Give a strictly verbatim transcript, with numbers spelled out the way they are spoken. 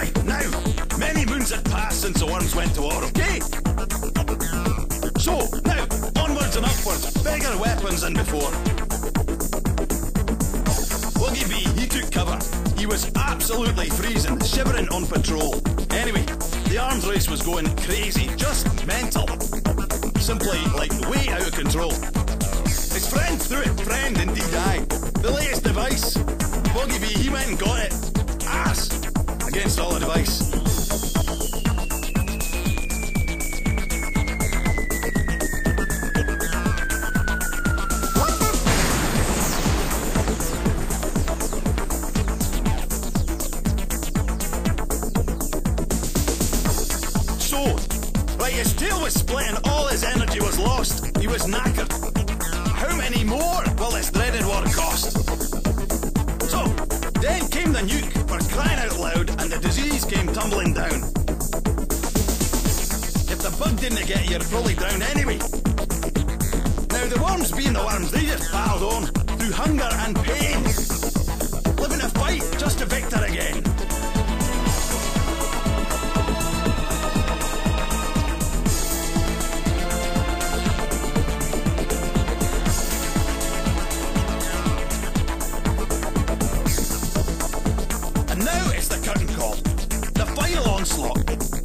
Right, now, many moons had passed since the worms went to war, okay? So, now, onwards and upwards, bigger weapons than before. Buggy B, he took cover. He was absolutely freezing, shivering on patrol. Anyway, the arms race was going crazy, just mental. Simply, like, way out of control. His friend threw it, friend indeed I. The latest device. Buggy B, he went and got it. Ass! Against all advice. So, right, his tail was split and all his energy was lost. He was knackered. How many more will this dreaded war cost? So, then came the nuke, for crying out loud, and the disease came tumbling down. If the bug didn't get you, you'd probably drown anyway. Now, the worms being the worms, they just piled on, through hunger and pain. Living a fight just to victor again. And now it's the curtain call. The final onslaught.